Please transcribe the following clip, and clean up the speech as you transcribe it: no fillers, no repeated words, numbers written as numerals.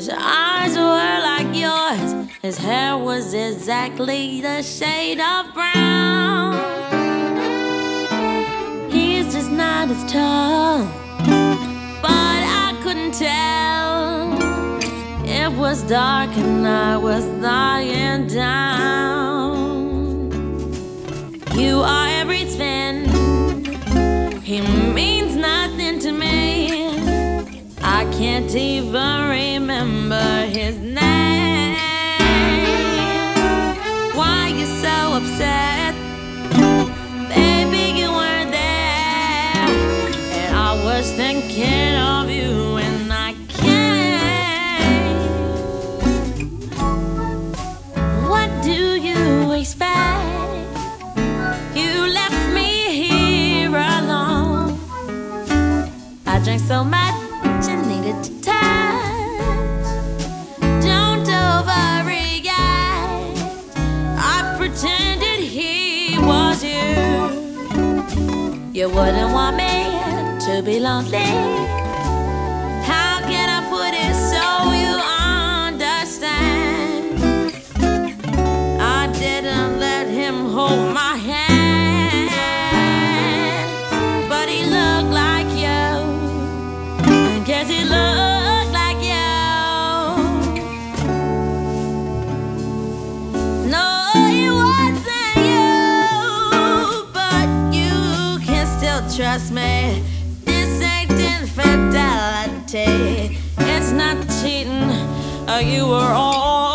His eyes were like yours. His hair was exactly the shade of brown. He's just not as tall, but I couldn't tell. It was dark and I was lying down. You are everything. He means nothing to me. I can't even remember his name. Why you so upset? Baby, you weren't there, and I was thinking of you when I came. What do you expect? You left me here alone. I drank so much I needed to touch. Don't overreact. I pretended he was you. You wouldn't want me to be lonely. How can I put it so you understand? I didn't let him hold my hand, but he looked like you. Guess he looked like you. No, it wasn't you, but you can still trust me. This ain't infidelity. It's not cheating. You were all